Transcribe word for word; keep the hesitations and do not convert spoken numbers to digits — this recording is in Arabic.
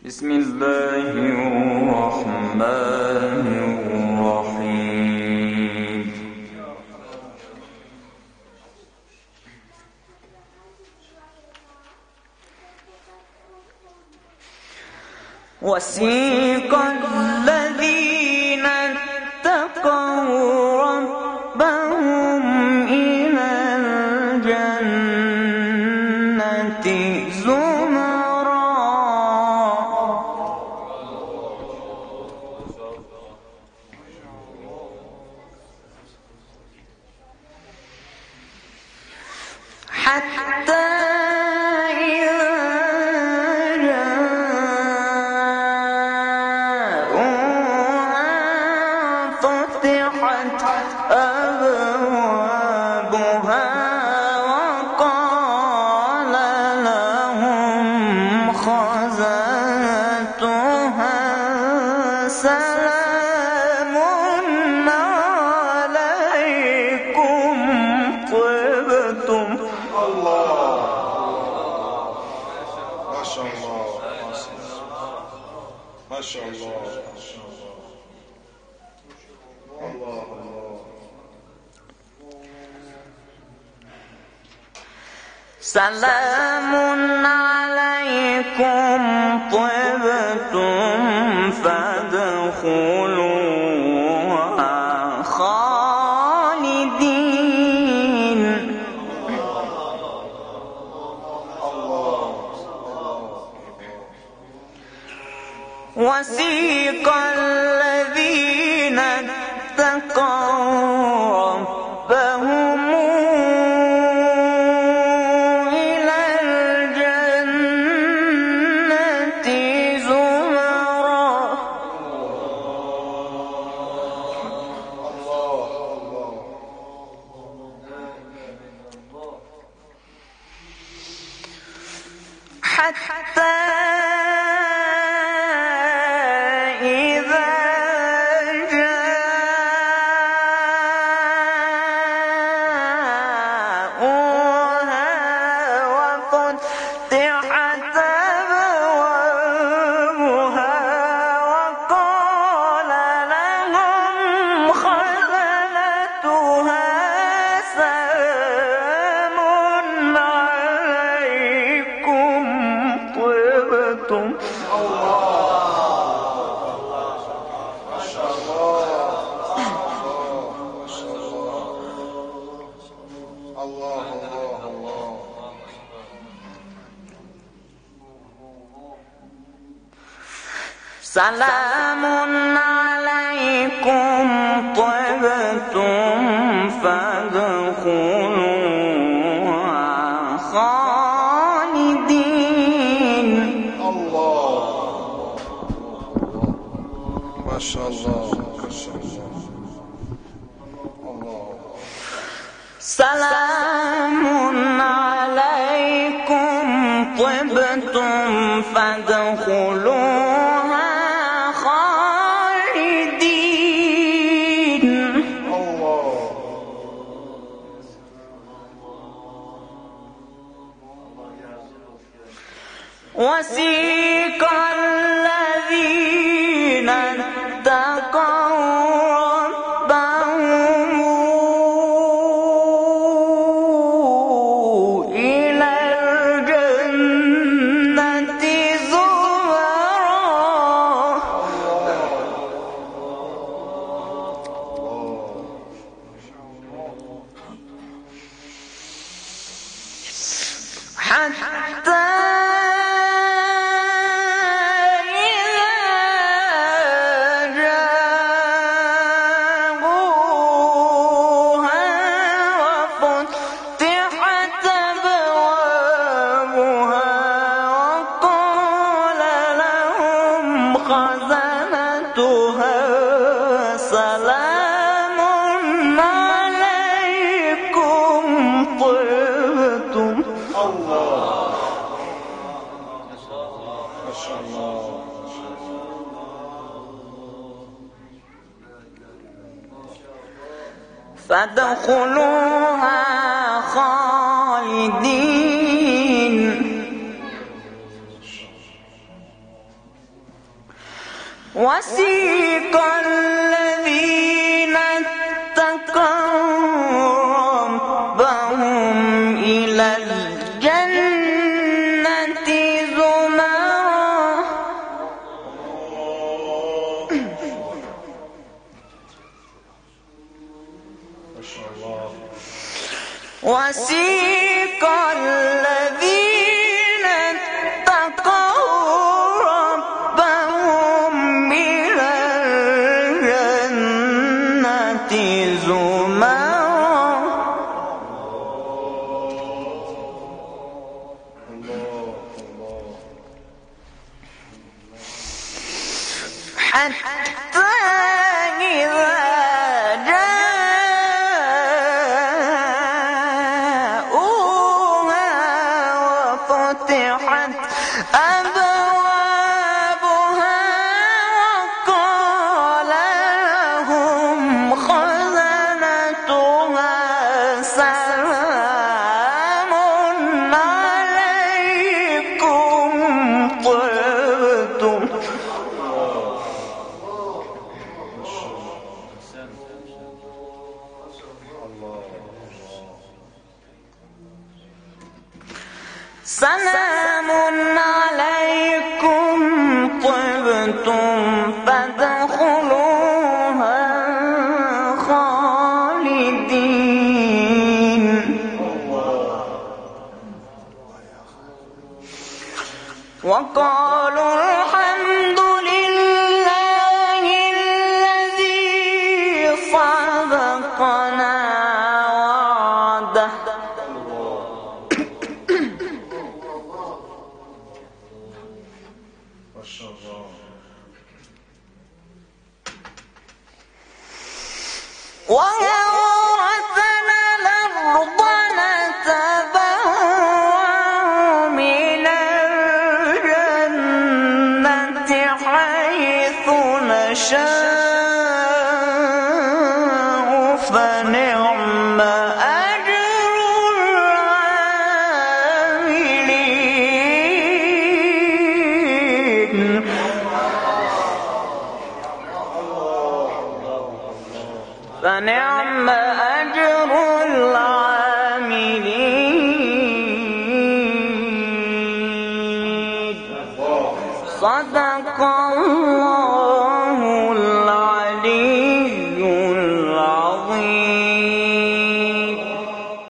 بسم الله الرحمن الرحيم. وسيق الذين اتقوا ربهم إلى الجنة زمرا حتى سلام عليكم طبتم. الله ما شاء الله ما شاء الله الله الله. سلام عليكم طبتم فادخلوها خالدين. وسيق الذين اتقوا ربهم إلى الجنة زمرا حتى سلام عليكم طبتم فادخلوها خالدين. الله ما شاء الله ما شاء الله الله. سلام عليكم طبتم فادخلوها وسيق الذين اتقوا ربهم إلى الجنة زمرا حتى خزنتها سلام عليكم طبتم. الله ما شاء الله. فادخلوها خالدين. وسيق الذين اتقوا ربهم إلى الجنة زمرا ما شاء الله. وسيق الذين اتقوا ربهم إلى الجنة زمرا الله الله. حتى إذا جاءوها وفتحت أبوابها وقال لهم خزنتها سلام عليكم طبتم سلام عليكم طبتم فادخلوها خالدين وقالوا الحمد لله الذي صدقنا وعده ما شاء الله. وأورثنا الأرض نتبوأ من الجنة حيث نشاء فنعم أجر العاملين فنعم